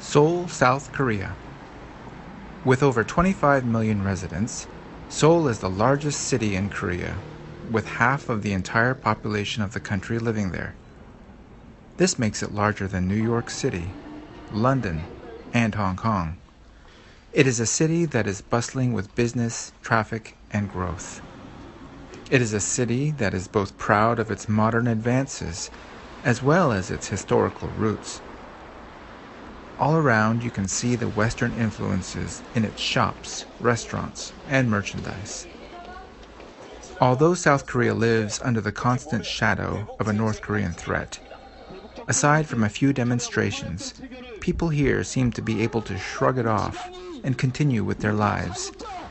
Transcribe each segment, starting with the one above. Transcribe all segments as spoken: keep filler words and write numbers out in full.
Seoul, South Korea. With over twenty-five million residents, Seoul is the largest city in Korea, with half of the entire population of the country living there. This makes it larger than New York City, London, and Hong Kong. It is a city that is bustling with business, traffic, and growth. It is a city that is both proud of its modern advances as well as its historical roots. All around you can see the Western influences in its shops, restaurants, and merchandise. Although South Korea lives under the constant shadow of a North Korean threat, aside from a few demonstrations, people here seem to be able to shrug it off and continue with their lives.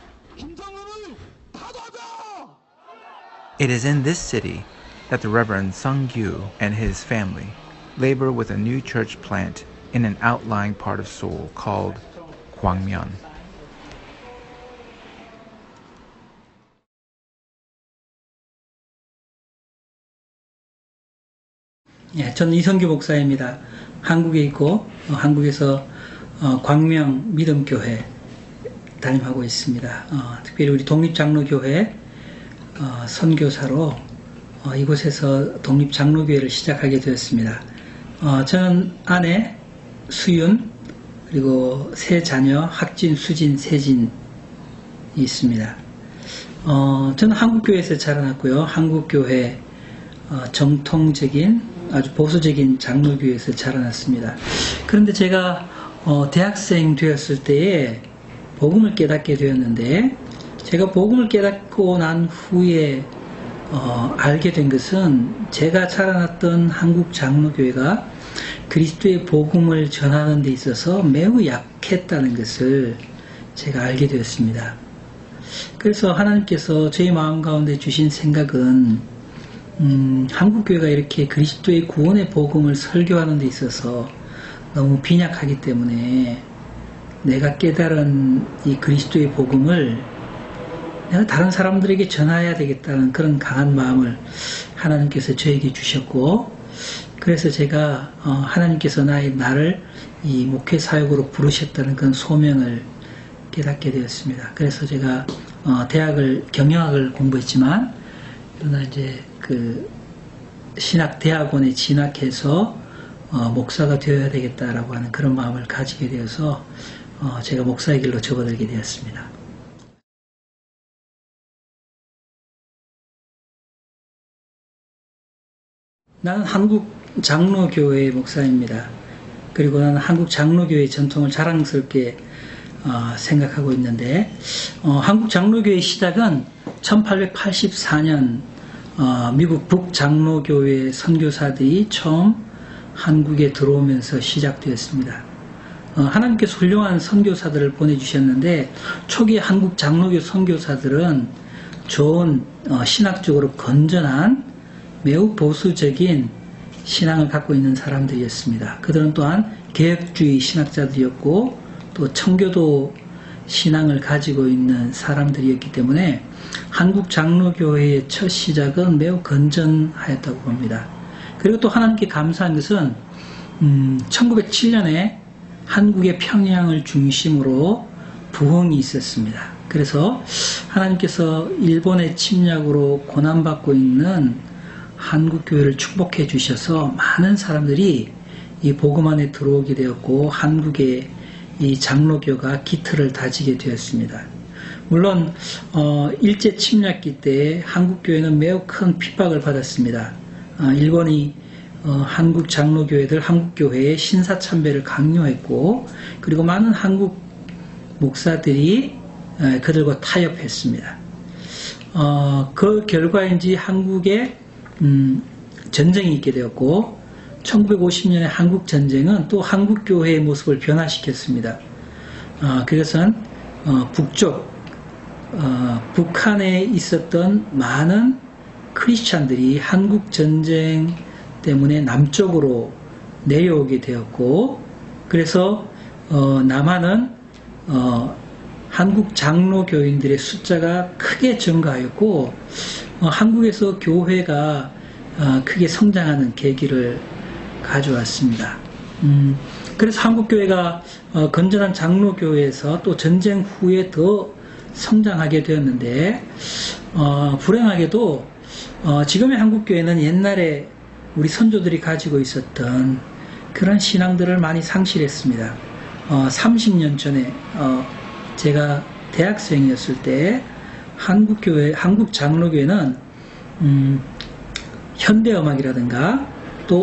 It is in this city that the Reverend Sung Gyu and his family labor with a new church plant in an outlying part of Seoul called Gwangmyeon. 예, 저는 이성규 목사입니다. 한국에 있고 어, 한국에서 어, 광명 믿음교회 담임하고 있습니다. 어, 특별히 우리 독립장로교회 어, 선교사로 어, 이곳에서 독립장로교회를 시작하게 되었습니다. 어, 저는 아내 수윤 그리고 세 자녀 학진, 수진, 세진이 있습니다. 어, 저는 한국교회에서 자라났고요. 한국교회 어, 정통적인 아주 보수적인 장로교회에서 자라났습니다. 그런데 제가 어, 대학생 되었을 때에 복음을 깨닫게 되었는데 제가 복음을 깨닫고 난 후에 어, 알게 된 것은 제가 자라났던 한국 장로교회가 그리스도의 복음을 전하는 데 있어서 매우 약했다는 것을 제가 알게 되었습니다. 그래서 하나님께서 저희 마음 가운데 주신 생각은 음, 한국교회가 이렇게 그리스도의 구원의 복음을 설교하는 데 있어서 너무 빈약하기 때문에 내가 깨달은 이 그리스도의 복음을 내가 다른 사람들에게 전해야 되겠다는 그런 강한 마음을 하나님께서 저에게 주셨고, 그래서 제가 어, 하나님께서 나의 나를 이 목회 사역으로 부르셨다는 그런 소명을 깨닫게 되었습니다. 그래서 제가 어, 대학을 경영학을 공부했지만 그러나 이제 그 신학 대학원에 진학해서 어, 목사가 되어야 되겠다라고 하는 그런 마음을 가지게 되어서 어, 제가 목사의 길로 접어들게 되었습니다. 나는 한국 장로교회의 목사입니다. 그리고 나는 한국 장로교회의 전통을 자랑스럽게 어, 생각하고 있는데 어, 한국 장로교회의 시작은 천팔백팔십사 년 어, 미국 북장로교회 선교사들이 처음 한국에 들어오면서 시작되었습니다. 어, 하나님께서 훌륭한 선교사들을 보내주셨는데 초기 한국 장로교 선교사들은 좋은 어, 신학적으로 건전한 매우 보수적인 신앙을 갖고 있는 사람들이었습니다. 그들은 또한 개혁주의 신학자들이었고 또 청교도 신앙을 가지고 있는 사람들이었기 때문에 한국 장로교회의 첫 시작은 매우 건전하였다고 봅니다. 그리고 또 하나님께 감사한 것은 음, 천구백칠 년에 한국의 평양을 중심으로 부흥이 있었습니다. 그래서 하나님께서 일본의 침략으로 고난받고 있는 한국교회를 축복해 주셔서 많은 사람들이 이 복음 안에 들어오게 되었고 한국의 이 장로교가 기틀을 다지게 되었습니다. 물론 어, 일제 침략기 때 한국교회는 매우 큰 핍박을 받았습니다. 어, 일본이 어, 한국 장로교회들 한국교회의 신사참배를 강요했고 그리고 많은 한국 목사들이 에, 그들과 타협했습니다. 어, 그 결과인지 한국에 음, 전쟁이 있게 되었고 천구백오십 년에 한국전쟁은 또 한국교회의 모습을 변화시켰습니다. 어, 그것은 어, 북쪽 어, 북한에 있었던 많은 크리스찬들이 한국전쟁 때문에 남쪽으로 내려오게 되었고 그래서 어, 남한은 어, 한국 장로교인들의 숫자가 크게 증가하였고 어, 한국에서 교회가 어, 크게 성장하는 계기를 가져왔습니다. 음, 그래서 한국교회가 어, 건전한 장로교회에서 또 전쟁 후에 더 성장하게 되었는데 어, 불행하게도 어, 지금의 한국교회는 옛날에 우리 선조들이 가지고 있었던 그런 신앙들을 많이 상실했습니다. 어, 삼십 년 전에 어, 제가 대학생이었을 때 한국교회, 한국장로교회는 음, 현대음악이라든가 또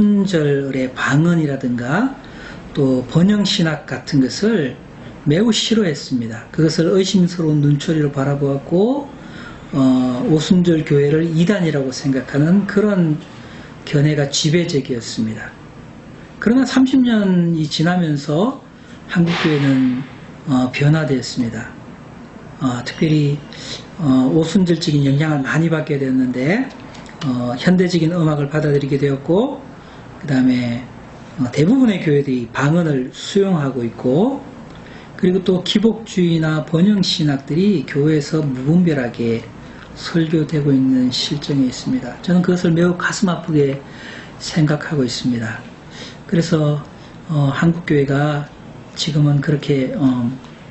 오순절의 방언이라든가 또 번영신학 같은 것을 매우 싫어했습니다. 그것을 의심스러운 눈초리로 바라보았고 어, 오순절 교회를 이단이라고 생각하는 그런 견해가 지배적이었습니다. 그러나 삼십 년이 지나면서 한국교회는 어, 변화되었습니다. 어, 특별히 어, 오순절적인 영향을 많이 받게 되었는데 어, 현대적인 음악을 받아들이게 되었고 그 다음에 어, 대부분의 교회들이 방언을 수용하고 있고 그리고 또 기복주의나 번영신학들이 교회에서 무분별하게 설교되고 있는 실정에 있습니다. 저는 그것을 매우 가슴 아프게 생각하고 있습니다. 그래서 어, 한국교회가 지금은 그렇게 어,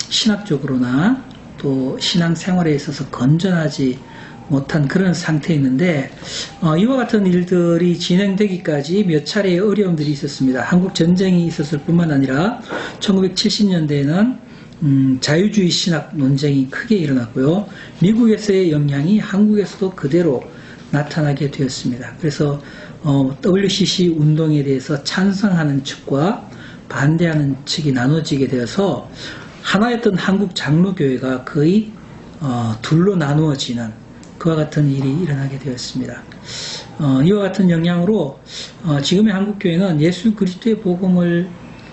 신학적으로나 또 신앙생활에 있어서 건전하지 못한 그런 상태에 있는데 어, 이와 같은 일들이 진행되기까지 몇 차례의 어려움들이 있었습니다. 한국 전쟁이 있었을 뿐만 아니라 천구백칠십 년대에는 음, 자유주의 신학 논쟁이 크게 일어났고요. 미국에서의 영향이 한국에서도 그대로 나타나게 되었습니다. 그래서 어, 더블유씨씨 운동에 대해서 찬성하는 측과 반대하는 측이 나눠지게 되어서 하나였던 한국 장로교회가 거의 어, 둘로 나누어지는 그와 같은 일이 일어나게 되었습니다. 어, 이와 같은 영향으로 어, 지금의 한국교회는 예수 그리스도의 복음을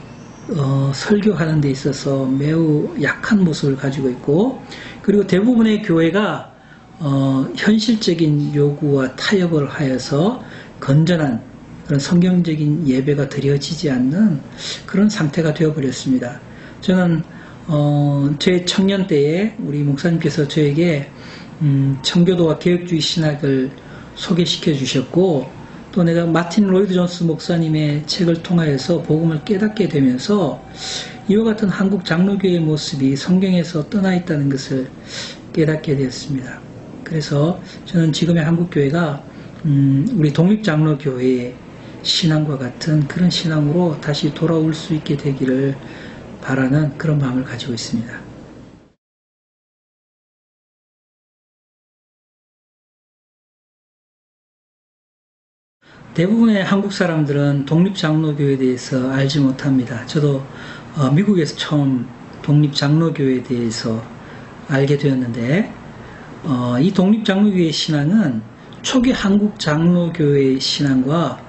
어, 설교하는 데 있어서 매우 약한 모습을 가지고 있고 그리고 대부분의 교회가 어, 현실적인 요구와 타협을 하여서 건전한 그런 성경적인 예배가 드려지지 않는 그런 상태가 되어버렸습니다. 저는 어, 제 청년 때에 우리 목사님께서 저에게 음, 청교도와 개혁주의 신학을 소개시켜 주셨고 또 내가 마틴 로이드 존스 목사님의 책을 통하여서 복음을 깨닫게 되면서 이와 같은 한국 장로교회의 모습이 성경에서 떠나 있다는 것을 깨닫게 되었습니다. 그래서 저는 지금의 한국교회가 음, 우리 독립장로교회의 신앙과 같은 그런 신앙으로 다시 돌아올 수 있게 되기를 바라는 그런 마음을 가지고 있습니다. 대부분의 한국 사람들은 독립장로교회에 대해서 알지 못합니다. 저도 어, 미국에서 처음 독립장로교회에 대해서 알게 되었는데 어, 이 독립장로교회의 신앙은 초기 한국 장로교회의 신앙과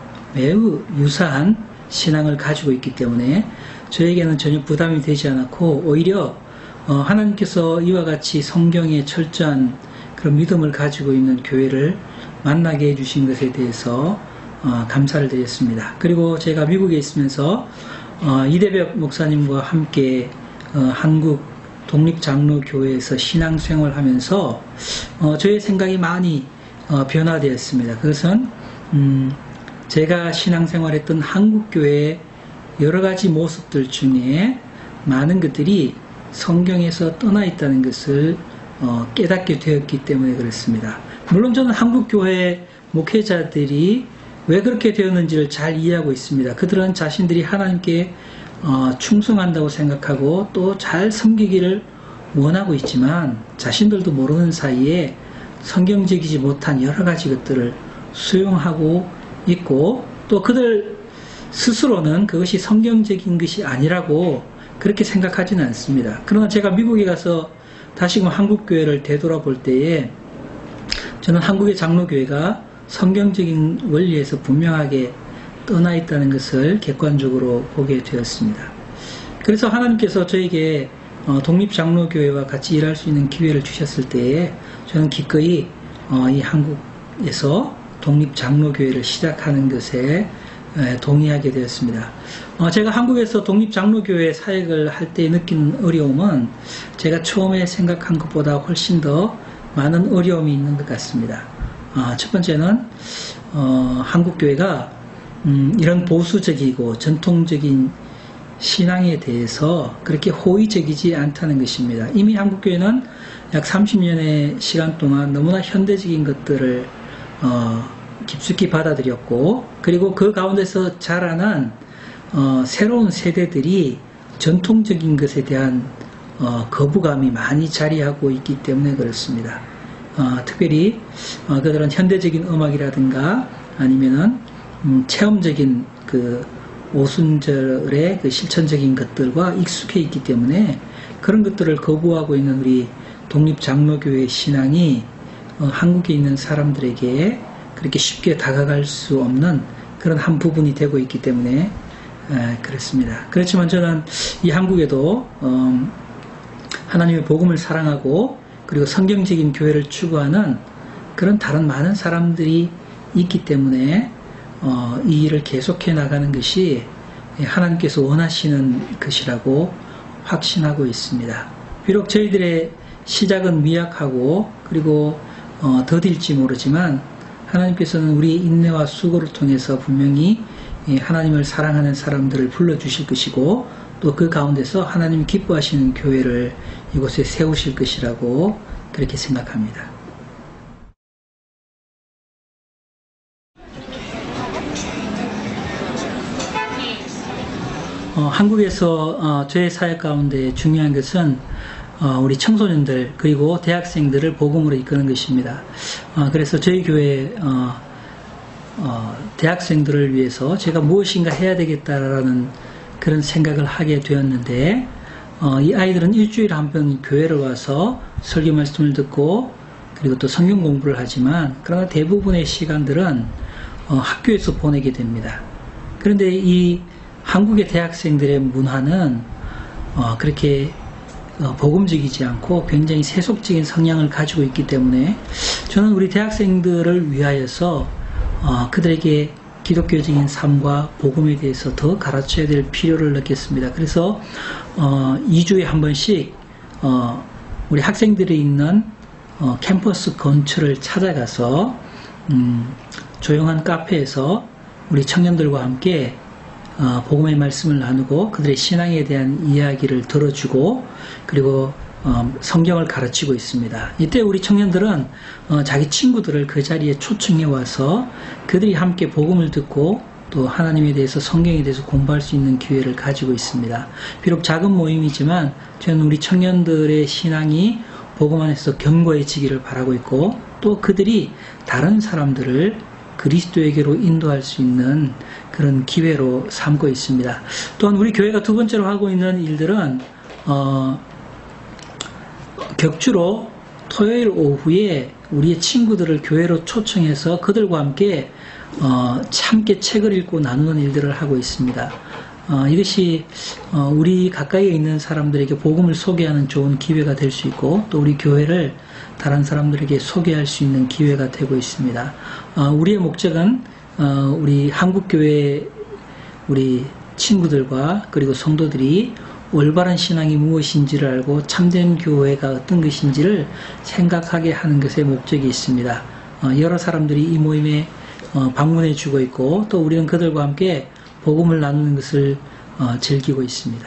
매우 유사한 신앙을 가지고 있기 때문에 저에게는 전혀 부담이 되지 않았고 오히려 어, 하나님께서 이와 같이 성경에 철저한 그런 믿음을 가지고 있는 교회를 만나게 해주신 것에 대해서 어, 감사를 드렸습니다. 그리고 제가 미국에 있으면서 어, 이대벽 목사님과 함께 어, 한국 독립장로교회에서 신앙생활하면서 어, 저의 생각이 많이 어, 변화되었습니다. 그것은 음, 제가 신앙생활했던 한국교회의 여러가지 모습들 중에 많은 것들이 성경에서 떠나 있다는 것을 어, 깨닫게 되었기 때문에 그렇습니다. 물론 저는 한국교회 목회자들이 왜 그렇게 되었는지를 잘 이해하고 있습니다. 그들은 자신들이 하나님께 어, 충성한다고 생각하고 또 잘 섬기기를 원하고 있지만 자신들도 모르는 사이에 성경적이지 못한 여러 가지 것들을 수용하고 있고 또 그들 스스로는 그것이 성경적인 것이 아니라고 그렇게 생각하지는 않습니다. 그러나 제가 미국에 가서 다시금 한국교회를 되돌아볼 때에 저는 한국의 장로교회가 성경적인 원리에서 분명하게 떠나 있다는 것을 객관적으로 보게 되었습니다. 그래서 하나님께서 저에게 독립장로교회와 같이 일할 수 있는 기회를 주셨을 때에 저는 기꺼이 이 한국에서 독립장로교회를 시작하는 것에 동의하게 되었습니다. 제가 한국에서 독립장로교회 사역을 할 때 느끼는 어려움은 제가 처음에 생각한 것보다 훨씬 더 많은 어려움이 있는 것 같습니다. 첫 번째는 어, 한국교회가 음, 이런 보수적이고 전통적인 신앙에 대해서 그렇게 호의적이지 않다는 것입니다. 이미 한국교회는 약 삼십 년의 시간 동안 너무나 현대적인 것들을 어, 깊숙이 받아들였고, 그리고 그 가운데서 자라난 어, 새로운 세대들이 전통적인 것에 대한 어, 거부감이 많이 자리하고 있기 때문에 그렇습니다. 어, 특별히 어, 그들은 현대적인 음악이라든가 아니면은 음, 체험적인 그 오순절의 그 실천적인 것들과 익숙해 있기 때문에 그런 것들을 거부하고 있는 우리 독립장로교회 신앙이 어, 한국에 있는 사람들에게 그렇게 쉽게 다가갈 수 없는 그런 한 부분이 되고 있기 때문에 에, 그렇습니다. 그렇지만 저는 이 한국에도 어, 하나님의 복음을 사랑하고 그리고 성경적인 교회를 추구하는 그런 다른 많은 사람들이 있기 때문에 어, 이 일을 계속해 나가는 것이 하나님께서 원하시는 것이라고 확신하고 있습니다. 비록 저희들의 시작은 미약하고 그리고 어, 더딜지 모르지만 하나님께서는 우리의 인내와 수고를 통해서 분명히 하나님을 사랑하는 사람들을 불러주실 것이고 또 그 가운데서 하나님이 기뻐하시는 교회를 이곳에 세우실 것이라고 그렇게 생각합니다. 어, 한국에서 어, 저의 사역 가운데 중요한 것은 어, 우리 청소년들 그리고 대학생들을 복음으로 이끄는 것입니다. 어, 그래서 저희 교회 어, 어, 대학생들을 위해서 제가 무엇인가 해야 되겠다라는 그런 생각을 하게 되었는데 어, 이 아이들은 일주일에 한 번 교회를 와서 설교 말씀을 듣고 그리고 또 성경 공부를 하지만 그러나 대부분의 시간들은 어, 학교에서 보내게 됩니다. 그런데 이 한국의 대학생들의 문화는 어, 그렇게 어, 복음적이지 않고 굉장히 세속적인 성향을 가지고 있기 때문에 저는 우리 대학생들을 위하여서 어, 그들에게 기독교적인 삶과 복음에 대해서 더 가르쳐야 될 필요를 느꼈습니다. 그래서 어, 이 주에 한 번씩 어, 우리 학생들이 있는 어, 캠퍼스 근처를 찾아가서 음, 조용한 카페에서 우리 청년들과 함께 어, 복음의 말씀을 나누고 그들의 신앙에 대한 이야기를 들어주고 그리고 어, 성경을 가르치고 있습니다. 이때 우리 청년들은 어, 자기 친구들을 그 자리에 초청해 와서 그들이 함께 복음을 듣고 또 하나님에 대해서 성경에 대해서 공부할 수 있는 기회를 가지고 있습니다. 비록 작은 모임이지만 저는 우리 청년들의 신앙이 복음 안에서 견고해지기를 바라고 있고 또 그들이 다른 사람들을 그리스도에게로 인도할 수 있는 그런 기회로 삼고 있습니다. 또한 우리 교회가 두 번째로 하고 있는 일들은 어, 격주로 토요일 오후에 우리의 친구들을 교회로 초청해서 그들과 함께 어, 함께 책을 읽고 나누는 일들을 하고 있습니다. 어, 이것이 어, 우리 가까이에 있는 사람들에게 복음을 소개하는 좋은 기회가 될 수 있고 또 우리 교회를 다른 사람들에게 소개할 수 있는 기회가 되고 있습니다. 어, 우리의 목적은 어, 우리 한국교회 우리 친구들과 그리고 성도들이 올바른 신앙이 무엇인지를 알고 참된 교회가 어떤 것인지를 생각하게 하는 것에 목적이 있습니다. 어, 여러 사람들이 이 모임에 어, 방문해 주고 있고 또 우리는 그들과 함께 복음을 나누는 것을 어, 즐기고 있습니다.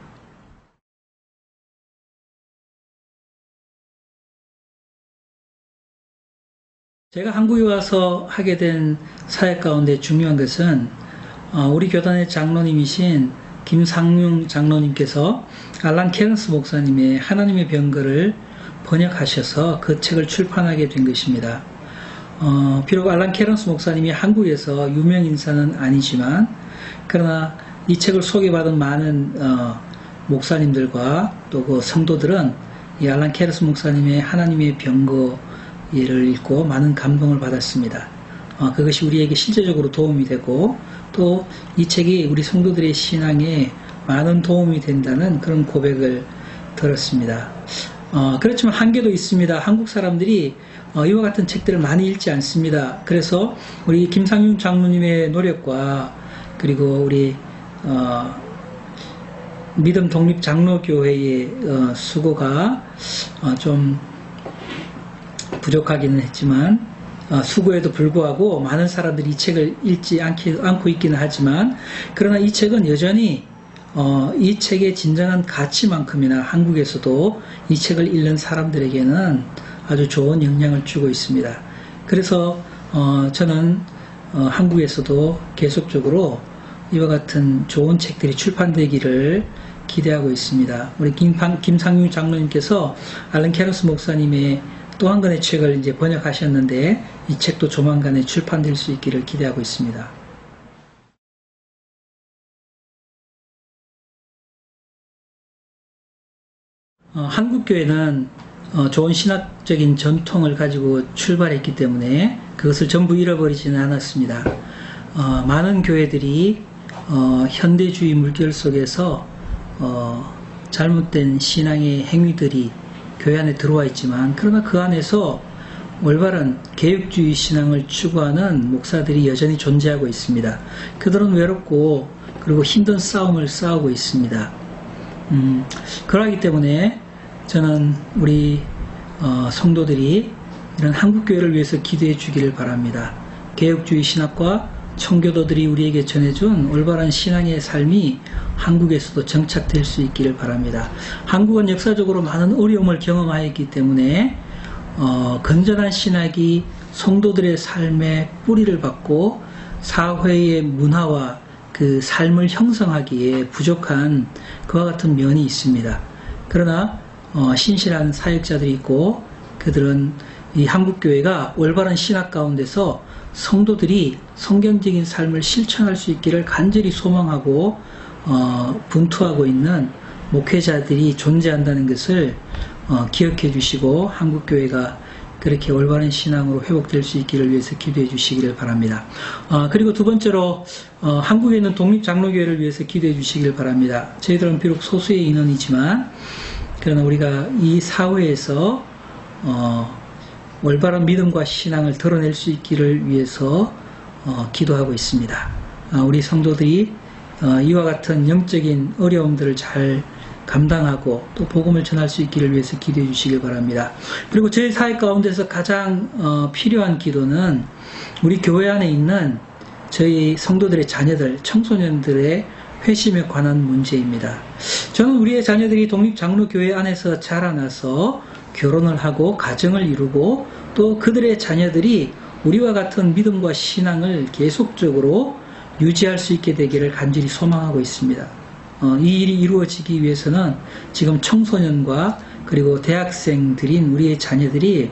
제가 한국에 와서 하게 된 사역 가운데 중요한 것은 어, 우리 교단의 장로님이신 김상용 장로님께서 알란 케런스 목사님의 하나님의 병거를 번역하셔서 그 책을 출판하게 된 것입니다. 어, 비록 알란 케런스 목사님이 한국에서 유명 인사는 아니지만 그러나 이 책을 소개받은 많은 어, 목사님들과 또 그 성도들은 이 알란 케런스 목사님의 하나님의 병거를 읽고 많은 감동을 받았습니다. 어, 그것이 우리에게 실제적으로 도움이 되고 또 이 책이 우리 성도들의 신앙에 많은 도움이 된다는 그런 고백을 들었습니다. 어, 그렇지만 한계도 있습니다. 한국 사람들이 어, 이와 같은 책들을 많이 읽지 않습니다. 그래서 우리 김상윤 장로님의 노력과 그리고 우리 어, 믿음 독립 장로교회의 어, 수고가 어, 좀 부족하기는 했지만 어, 수고에도 불구하고 많은 사람들이 이 책을 읽지 않기, 않고 있기는 하지만 그러나 이 책은 여전히 어, 이 책의 진정한 가치만큼이나 한국에서도 이 책을 읽는 사람들에게는 아주 좋은 영향을 주고 있습니다. 그래서 어, 저는 어, 한국에서도 계속적으로 이와 같은 좋은 책들이 출판되기를 기대하고 있습니다. 우리 김판, 김상윤 장로님께서 알런 캐러스 목사님의 또 한 권의 책을 이제 번역하셨는데 이 책도 조만간에 출판될 수 있기를 기대하고 있습니다. 어, 한국교회는 어, 좋은 신학적인 전통을 가지고 출발했기 때문에 그것을 전부 잃어버리지는 않았습니다. 어, 많은 교회들이 어, 현대주의 물결 속에서 어, 잘못된 신앙의 행위들이 교회 안에 들어와 있지만 그러나 그 안에서 올바른 개혁주의 신앙을 추구하는 목사들이 여전히 존재하고 있습니다. 그들은 외롭고 그리고 힘든 싸움을 싸우고 있습니다. 음, 그러기 때문에 저는 우리 어, 성도들이 이런 한국교회를 위해서 기도해 주기를 바랍니다. 개혁주의 신학과 청교도들이 우리에게 전해준 올바른 신앙의 삶이 한국에서도 정착될 수 있기를 바랍니다. 한국은 역사적으로 많은 어려움을 경험하였기 때문에 어, 건전한 신학이 성도들의 삶에 뿌리를 받고 사회의 문화와 그 삶을 형성하기에 부족한 그와 같은 면이 있습니다. 그러나 어, 신실한 사역자들이 있고 그들은 이 한국교회가 올바른 신학 가운데서 성도들이 성경적인 삶을 실천할 수 있기를 간절히 소망하고 어, 분투하고 있는 목회자들이 존재한다는 것을 어, 기억해 주시고 한국교회가 그렇게 올바른 신앙으로 회복될 수 있기를 위해서 기도해 주시기를 바랍니다. 어, 그리고 두 번째로 어, 한국에 있는 독립장로교회를 위해서 기도해 주시기를 바랍니다. 저희들은 비록 소수의 인원이지만 그러나 우리가 이 사회에서 어, 올바른 믿음과 신앙을 드러낼 수 있기를 위해서 어, 기도하고 있습니다. 어, 우리 성도들이 어, 이와 같은 영적인 어려움들을 잘 감당하고 또 복음을 전할 수 있기를 위해서 기도해 주시길 바랍니다. 그리고 저희 사회 가운데서 가장 어, 필요한 기도는 우리 교회 안에 있는 저희 성도들의 자녀들, 청소년들의 회심에 관한 문제입니다. 저는 우리의 자녀들이 독립장로교회 안에서 자라나서 결혼을 하고 가정을 이루고 또 그들의 자녀들이 우리와 같은 믿음과 신앙을 계속적으로 유지할 수 있게 되기를 간절히 소망하고 있습니다. 어, 이 일이 이루어지기 위해서는 지금 청소년과 그리고 대학생들인 우리의 자녀들이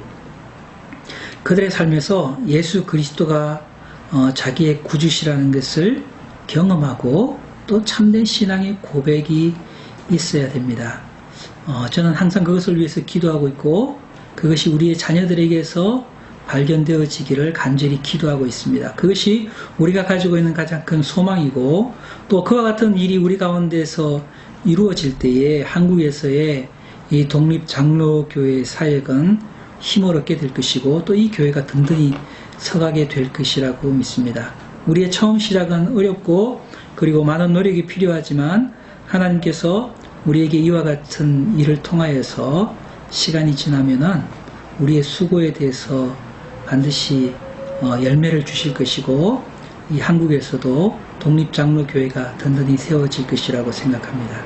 그들의 삶에서 예수 그리스도가 어, 자기의 구주시라는 것을 경험하고 또 참된 신앙의 고백이 있어야 됩니다. 어, 저는 항상 그것을 위해서 기도하고 있고 그것이 우리의 자녀들에게서 발견되어지기를 간절히 기도하고 있습니다. 그것이 우리가 가지고 있는 가장 큰 소망이고 또 그와 같은 일이 우리 가운데서 이루어질 때에 한국에서의 이 독립장로교회 사역은 힘을 얻게 될 것이고 또 이 교회가 든든히 서가게 될 것이라고 믿습니다. 우리의 처음 시작은 어렵고 그리고 많은 노력이 필요하지만 하나님께서 우리에게 이와 같은 일을 통하여서 시간이 지나면은 우리의 수고에 대해서 반드시 열매를 주실 것이고 이 한국에서도 독립장로교회가 든든히 세워질 것이라고 생각합니다.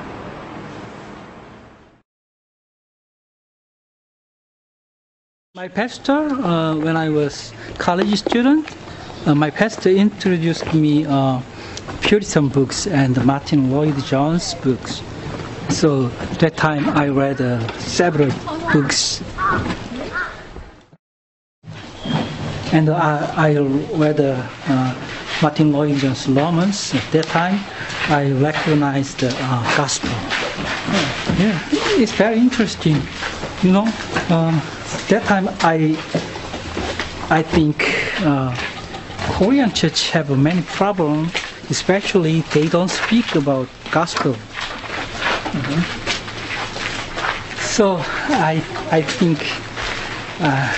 My pastor, uh, when I was college student, uh, my pastor introduced me uh, Puritan books and Martin Lloyd-Jones books. So that time I read uh, several books. And I, I read uh, uh, Martin Lloyd-Jones' Romans. At that time, I recognized the uh, gospel. Yeah, it's very interesting. You know, uh, that time I, I think uh, Korean church have many problems. Especially, they don't speak about gospel. Mm-hmm. So I, I think. Uh,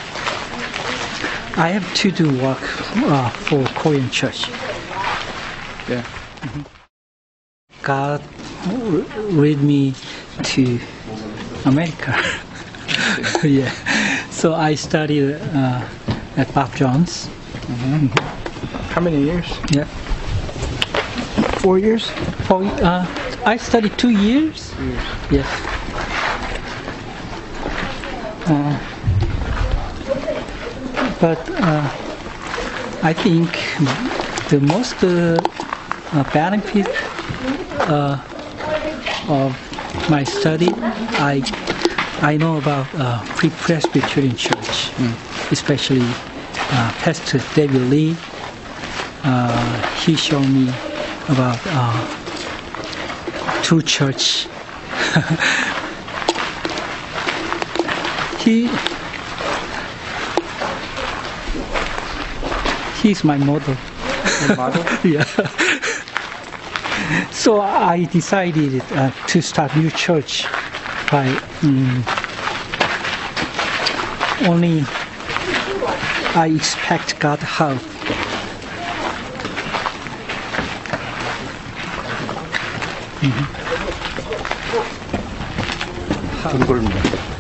I have to do work uh, for Korean church. Yeah. Mm-hmm. God led me to America. Yeah. So I studied uh, at Bob Jones. How many years? Yeah. Four years? For, uh, I studied two years. Years. Yes. Uh, but uh, I think the most uh, uh, benefit uh, of my study, I I know about uh, Free Presbyterian Church, mm. especially uh, Pastor David Lee. Uh, he showed me about uh, true church. he he's my model. Your model? Yeah. So I decided uh, to start new church by um, only I expect God help. 둥글네.